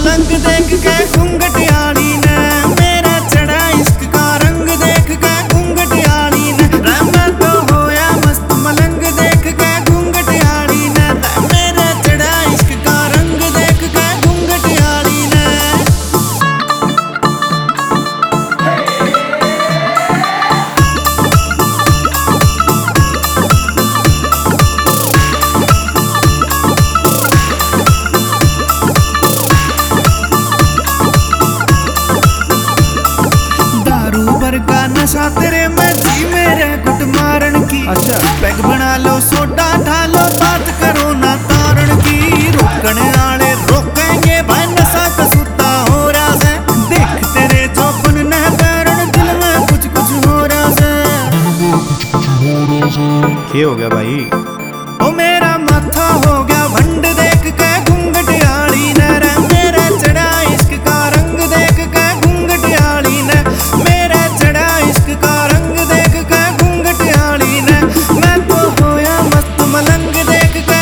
मलंग देख के घूंघटियाली ने मेरा चढ़ा इश्क का रंग देख के घूंघटियाली ने मैं तो होया मस्त मलंग देख के घूंघटियाली ने मेरा चढ़ा इश्क का रंग देख के घूंघटियाली ने। का नशा तेरे में थी मेरे गुट मारन की। अच्छा पैग बना लो सोडा ढालो बात करो ना तारण की। रोकने आले रोकेंगे भाई नशा कसूता हो रहा है। देख तेरे जोबन न पैरण दिल में कुछ कुछ हो रहा है। क्या हो गया भाई? ओ मेरा माथा हो गया भंड देख के घूंघटियाली ने मेरा चढ़ा इश्क का रंग देख के घूंघटियाली ने मेरा चढ़ा इश्क का रंग देख के घूंघटियाली ने मैं तो होया मस्त मलंग देख के।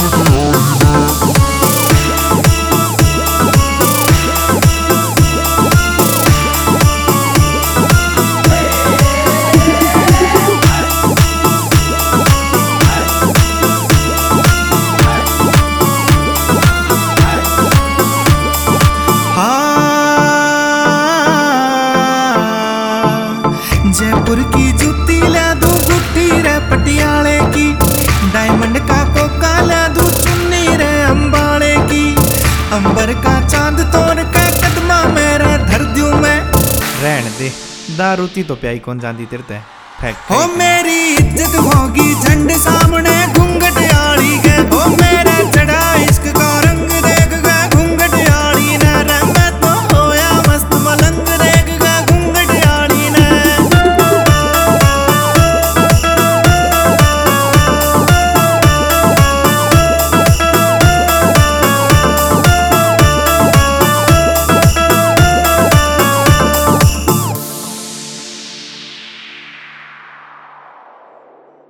जयपुर की जूती ला दूं गुट्टी रे पटियाले की। डायमंड का कोका ला दूं चुन्नी रे अंबाले की। अंबर का चांद तोड़ के कदमा मेरे धर दूं मैं। रहन दे दारू ती तो प्याई कौन जाती तेरे ते फेंक। हो मेरी इज्जत होगी झंड सामने